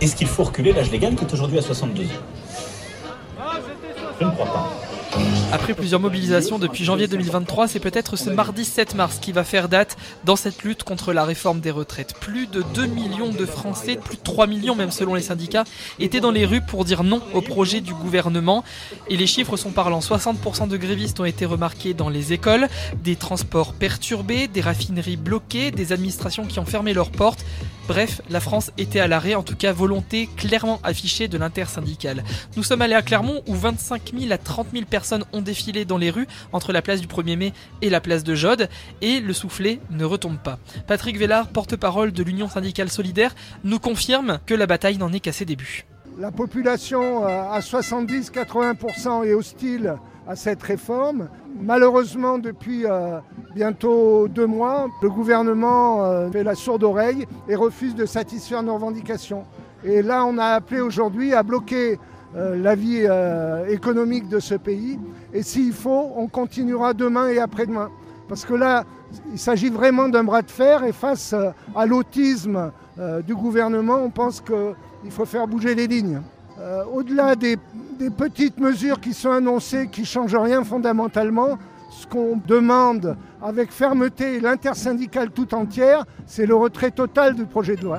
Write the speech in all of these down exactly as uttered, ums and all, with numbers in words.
Est-ce qu'il faut reculer l'âge légal qui est aujourd'hui à soixante-deux ans? Je ne crois pas. Après plusieurs mobilisations depuis janvier deux mille vingt-trois, c'est peut-être ce mardi sept mars qui va faire date dans cette lutte contre la réforme des retraites. Plus de deux millions de Français, plus de trois millions même selon les syndicats, étaient dans les rues pour dire non au projet du gouvernement. Et les chiffres sont parlants. soixante pour cent de grévistes ont été remarqués dans les écoles, des transports perturbés, des raffineries bloquées, des administrations qui ont fermé leurs portes. Bref, la France était à l'arrêt, en tout cas volonté clairement affichée de l'intersyndicale. Nous sommes allés à Clermont où vingt-cinq mille à trente mille personnes ont défilé dans les rues entre la place du premier mai et la place de Jaude et le soufflet ne retombe pas. Patrick Vellard, porte-parole de l'Union syndicale solidaire, nous confirme que la bataille n'en est qu'à ses débuts. La population à soixante-dix à quatre-vingts pour cent est hostile à cette réforme. Malheureusement, depuis euh, bientôt deux mois, le gouvernement euh, fait la sourde oreille et refuse de satisfaire nos revendications. Et là, on a appelé aujourd'hui à bloquer euh, la vie euh, économique de ce pays. Et s'il faut, on continuera demain et après-demain. Parce que là, il s'agit vraiment d'un bras de fer et face euh, à l'autisme euh, du gouvernement, on pense qu'il faut faire bouger les lignes. Euh, au-delà des, des petites mesures qui sont annoncées, qui ne changent rien fondamentalement, ce qu'on demande avec fermeté l'intersyndicale tout entière, c'est le retrait total du projet de loi.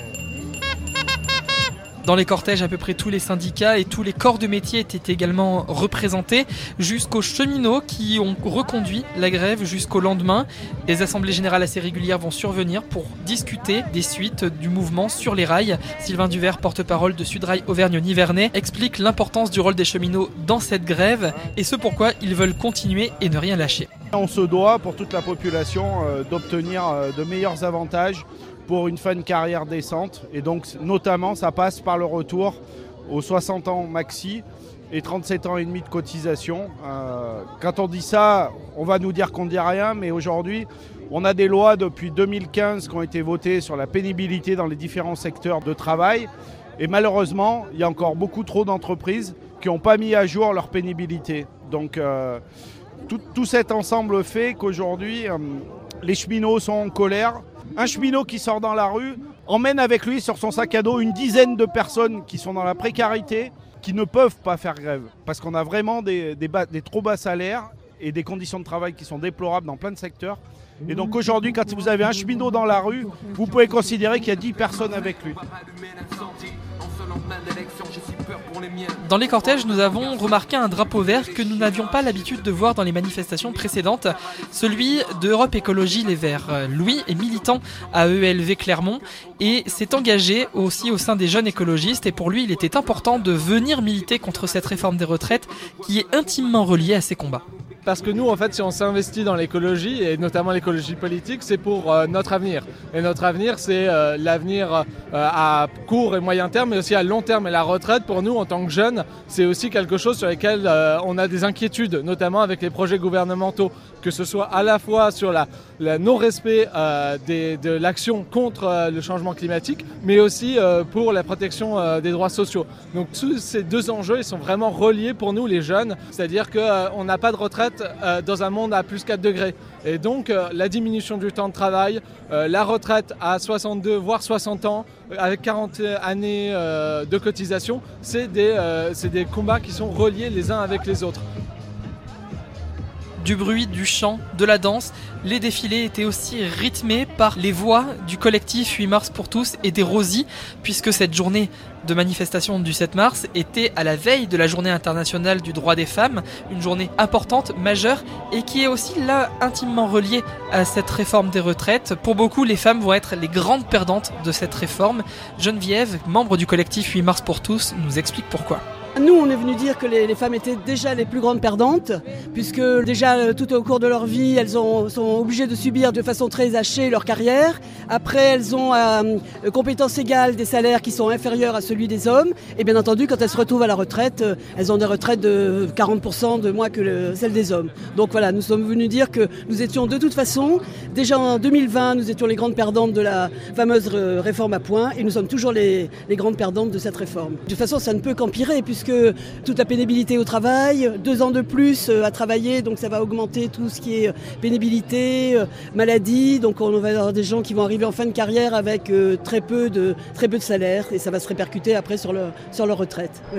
Dans les cortèges, à peu près tous les syndicats et tous les corps de métier étaient également représentés, jusqu'aux cheminots qui ont reconduit la grève jusqu'au lendemain. Des assemblées générales assez régulières vont survenir pour discuter des suites du mouvement sur les rails. Sylvain Duvert, porte-parole de Sudrail Auvergne-Nivernais, explique l'importance du rôle des cheminots dans cette grève et ce pourquoi ils veulent continuer et ne rien lâcher. On se doit, pour toute la population, d'obtenir de meilleurs avantages pour une fin de carrière décente. Et donc, notamment, ça passe par le retour aux soixante ans maxi et trente-sept ans et demi de cotisation. Euh, quand on dit ça, on va nous dire qu'on ne dit rien, mais aujourd'hui, on a des lois depuis deux mille quinze qui ont été votées sur la pénibilité dans les différents secteurs de travail. Et malheureusement, il y a encore beaucoup trop d'entreprises qui n'ont pas mis à jour leur pénibilité. Donc, euh, tout, tout cet ensemble fait qu'aujourd'hui, euh, les cheminots sont en colère. Un cheminot qui sort dans la rue emmène avec lui sur son sac à dos une dizaine de personnes qui sont dans la précarité, qui ne peuvent pas faire grève. Parce qu'on a vraiment des, des, bas, des trop bas salaires et des conditions de travail qui sont déplorables dans plein de secteurs. Et donc aujourd'hui, quand vous avez un cheminot dans la rue, vous pouvez considérer qu'il y a dix personnes avec lui. Dans les cortèges, nous avons remarqué un drapeau vert que nous n'avions pas l'habitude de voir dans les manifestations précédentes, celui d'Europe Écologie Les Verts. Louis est militant à E L V Clermont et s'est engagé aussi au sein des jeunes écologistes. Et pour lui, il était important de venir militer contre cette réforme des retraites qui est intimement reliée à ses combats. Parce que nous, en fait, si on s'investit dans l'écologie, et notamment l'écologie politique, c'est pour euh, notre avenir. Et notre avenir, c'est euh, l'avenir euh, à court et moyen terme, mais aussi à long terme. Et la retraite, pour nous, en tant que jeunes, c'est aussi quelque chose sur lequel euh, on a des inquiétudes, notamment avec les projets gouvernementaux, que ce soit à la fois sur la, la non-respect euh, des, de l'action contre euh, le changement climatique, mais aussi euh, pour la protection euh, des droits sociaux. Donc tous ces deux enjeux, ils sont vraiment reliés pour nous, les jeunes. C'est-à-dire qu'on euh, n'a pas de retraite dans un monde à plus quatre degrés. Et donc euh, la diminution du temps de travail, euh, la retraite à soixante-deux voire soixante ans, avec quarante années euh, de cotisation, c'est des, euh, c'est des combats qui sont reliés les uns avec les autres. Du bruit, du chant, de la danse, les défilés étaient aussi rythmés par les voix du collectif huit mars pour tous et des Rosies, puisque cette journée de manifestation du sept mars était à la veille de la journée internationale du droit des femmes, une journée importante, majeure, et qui est aussi là intimement reliée à cette réforme des retraites. Pour beaucoup, les femmes vont être les grandes perdantes de cette réforme. Geneviève, membre du collectif huit mars pour tous, nous explique pourquoi. Nous, on est venu dire que les, les femmes étaient déjà les plus grandes perdantes, puisque déjà tout au cours de leur vie, elles ont, sont obligées de subir de façon très hachée leur carrière. Après, elles ont à euh, compétences égales des salaires qui sont inférieurs à celui des hommes. Et bien entendu, quand elles se retrouvent à la retraite, euh, elles ont des retraites de quarante pour cent de moins que le, celles des hommes. Donc voilà, nous sommes venus dire que nous étions de toute façon, déjà en deux mille vingt, nous étions les grandes perdantes de la fameuse réforme à points, et nous sommes toujours les, les grandes perdantes de cette réforme. De toute façon, ça ne peut qu'empirer, puisque puisque toute la pénibilité au travail, deux ans de plus à travailler, donc ça va augmenter tout ce qui est pénibilité, maladie, donc on va avoir des gens qui vont arriver en fin de carrière avec très peu de, très peu de salaire et ça va se répercuter après sur leur, sur leur retraite. Oui.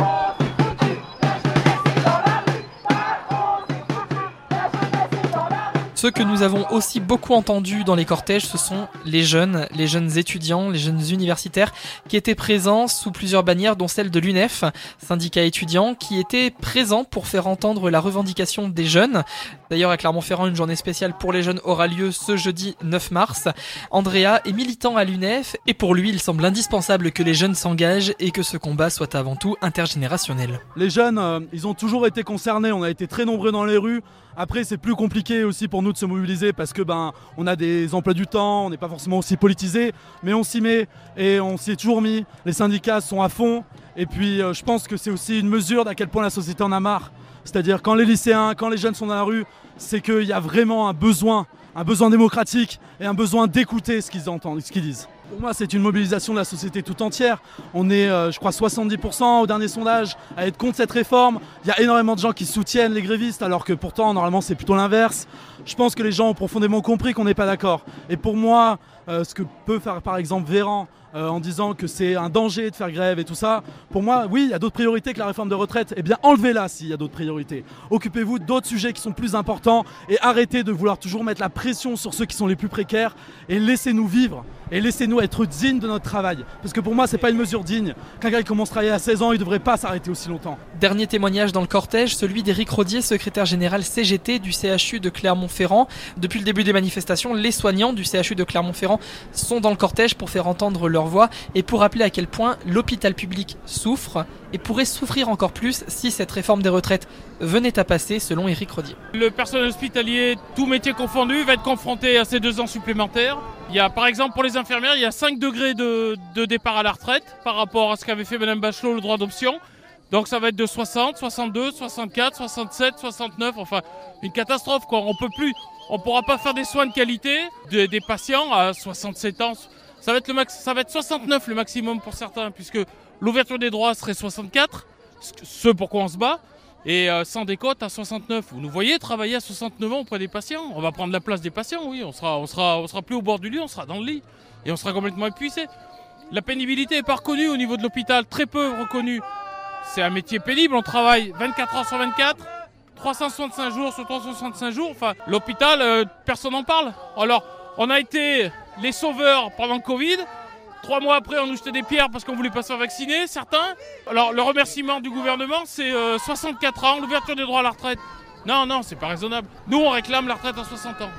Ceux que nous avons aussi beaucoup entendus dans les cortèges, ce sont les jeunes, les jeunes étudiants, les jeunes universitaires qui étaient présents sous plusieurs bannières, dont celle de l'U N E F, syndicat étudiant, qui était présent pour faire entendre la revendication des jeunes. D'ailleurs, à Clermont-Ferrand, une journée spéciale pour les jeunes aura lieu ce jeudi neuf mars. Andrea est militant à l'U N E F et pour lui, il semble indispensable que les jeunes s'engagent et que ce combat soit avant tout intergénérationnel. Les jeunes, euh, ils ont toujours été concernés, on a été très nombreux dans les rues. Après, c'est plus compliqué aussi pour nous de se mobiliser parce que ben on a des emplois du temps, on n'est pas forcément aussi politisé, mais on s'y met et on s'y est toujours mis. Les syndicats sont à fond et puis euh, je pense que c'est aussi une mesure d'à quel point la société en a marre. C'est-à-dire quand les lycéens, quand les jeunes sont dans la rue, c'est qu'il y a vraiment un besoin, un besoin démocratique et un besoin d'écouter ce qu'ils entendent, ce qu'ils disent. Pour moi, c'est une mobilisation de la société tout entière. On est, euh, je crois, soixante-dix pour cent au dernier sondage à être contre cette réforme. Il y a énormément de gens qui soutiennent les grévistes, alors que pourtant, normalement, c'est plutôt l'inverse. Je pense que les gens ont profondément compris qu'on n'est pas d'accord. Et pour moi, euh, ce que peut faire, par exemple, Véran, euh, en disant que c'est un danger de faire grève et tout ça, pour moi, oui, il y a d'autres priorités que la réforme de retraite. Eh bien, enlevez-la s'il y a d'autres priorités. Occupez-vous d'autres sujets qui sont plus importants et arrêtez de vouloir toujours mettre la pression sur ceux qui sont les plus précaires et laissez-nous vivre. Et laissez-nous être dignes de notre travail. Parce que pour moi, c'est pas une mesure digne. Quelqu'un qui commence à travailler à seize ans, il devrait pas s'arrêter aussi longtemps. Dernier témoignage dans le cortège, celui d'Éric Rodier, secrétaire général C G T du C H U de Clermont-Ferrand. Depuis le début des manifestations, les soignants du C H U de Clermont-Ferrand sont dans le cortège pour faire entendre leur voix et pour rappeler à quel point l'hôpital public souffre et pourrait souffrir encore plus si cette réforme des retraites venait à passer, selon Éric Rodier. Le personnel hospitalier, tout métier confondu, va être confronté à ces deux ans supplémentaires. Il y a, par exemple, pour les infirmières, il y a cinq degrés de, de départ à la retraite par rapport à ce qu'avait fait Mme Bachelot, le droit d'option. Donc ça va être de soixante, soixante-deux, soixante-quatre, soixante-sept, soixante-neuf, enfin une catastrophe quoi. On peut plus, on pourra pas faire des soins de qualité de, des patients à soixante-sept ans. Ça va être le max, ça va être soixante-neuf le maximum pour certains, puisque l'ouverture des droits serait soixante-quatre, ce pour quoi on se bat. Et euh, sans décote à soixante-neuf. Vous nous voyez travailler à soixante-neuf ans auprès des patients. On va prendre la place des patients, oui. On sera, on sera, on sera plus au bord du lit, on sera dans le lit. Et on sera complètement épuisé. La pénibilité n'est pas reconnue au niveau de l'hôpital, très peu reconnue. C'est un métier pénible, on travaille vingt-quatre heures sur vingt-quatre, trois cent soixante-cinq jours sur trois cent soixante-cinq jours. Enfin, l'hôpital, euh, personne n'en parle. Alors, on a été les sauveurs pendant le Covid. Trois mois après, on nous jetait des pierres parce qu'on voulait pas se faire vacciner, certains. Alors, le remerciement du gouvernement, c'est euh, soixante-quatre ans, l'ouverture des droits à la retraite. Non, non, c'est pas raisonnable. Nous, on réclame la retraite à soixante ans.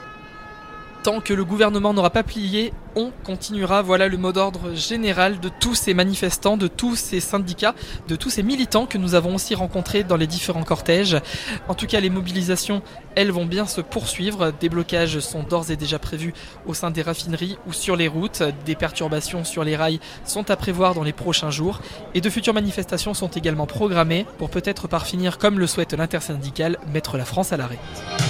Tant que le gouvernement n'aura pas plié, on continuera. Voilà le mot d'ordre général de tous ces manifestants, de tous ces syndicats, de tous ces militants que nous avons aussi rencontrés dans les différents cortèges. En tout cas, les mobilisations, elles vont bien se poursuivre. Des blocages sont d'ores et déjà prévus au sein des raffineries ou sur les routes. Des perturbations sur les rails sont à prévoir dans les prochains jours. Et de futures manifestations sont également programmées pour peut-être par finir, comme le souhaite l'intersyndicale, mettre la France à l'arrêt.